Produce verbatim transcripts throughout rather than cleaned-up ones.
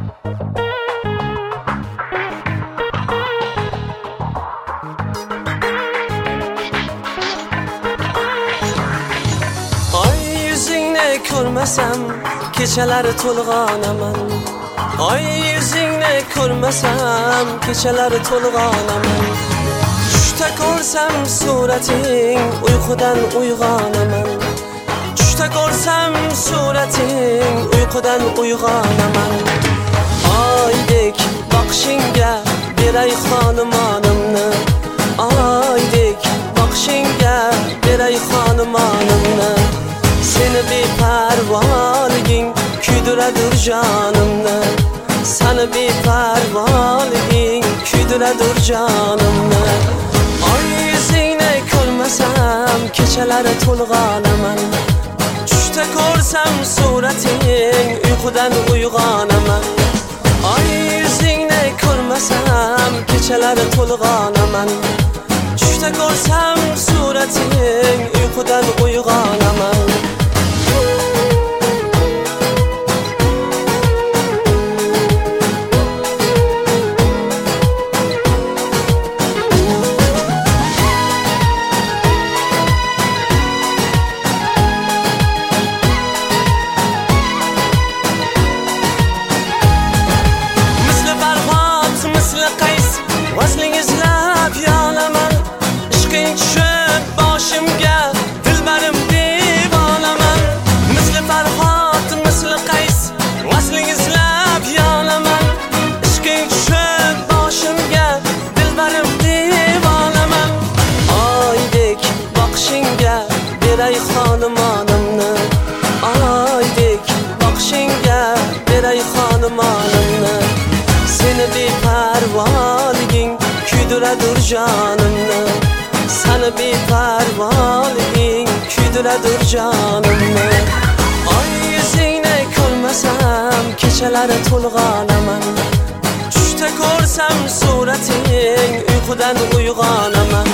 Ko'rmasam kechalari to'lg'onaman. Oy yuzingni ko'rmasam kechalari to'lg'onaman. Tushda ko'rsam surating uyqudan uyg'onaman. Tushda ko'rsam surating uyqudan uyg'onaman. Oydek boqishingga beray xonumonimni. Oydek boqishingga beray xonumonimni. Seni beparvoliging kuydiradur jonimni. Seni beparvoliging kuydiradur jonimni. Oy yuzingni ko'rmasam kechalari to'lg'onaman. Tushda ko'rsam surating uyqudan uyg'onaman. Oy yuzingni ko'rmasam kechalari to'lg'onaman. Tushda ko'rsam surating uyqudan uyg'onaman. Vazningizlab yolaman, ishqing tushib boshimga, dilbarim devonaman. Misli Farhod, misli Qays, vazningizlab yolaman, ishqing tushib boshimga, dilbarim devonaman. Oydek boqishingga beray xonumonimni. Oydek boqishingga beray xonumonimni. Seni beparvoliging kuydiradur jonimni. Seni beparvoliging kuydiradur jonimni. Oy yuzingni ko'rmasam kechalari to'lg'onaman. Tushda ko'rsam surating uyqudan uyg'onaman.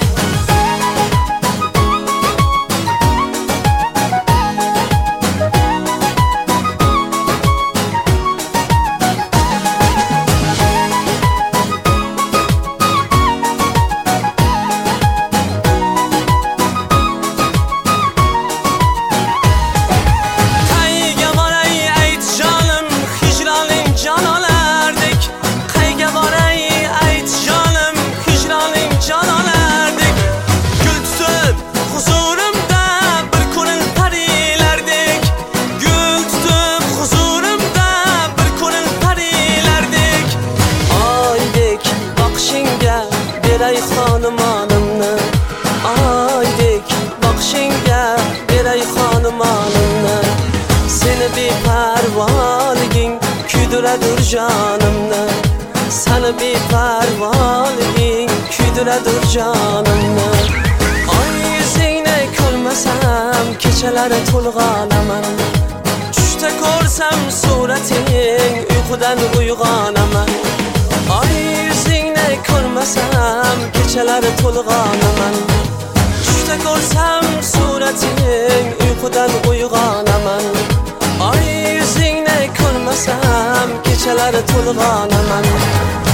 Beray xonumonimni. Oydek boqishingga beray xonumonimni. Seni beparvoliging kuydiradur jonimni. Seni beparvoliging kuydiradur jonimni. Oy yuzingni ko'rmasam kechalari to'lg'onaman. Tushda ko'rsam surating uyqudan uyg'onaman. Oy yuzingni ko'rmasam kechalari to'lg'onaman. Tushda ko'rsam surating uyqudan uyg'onaman. Oy yuzingni ko'rmasam kechalari to'lg'onaman.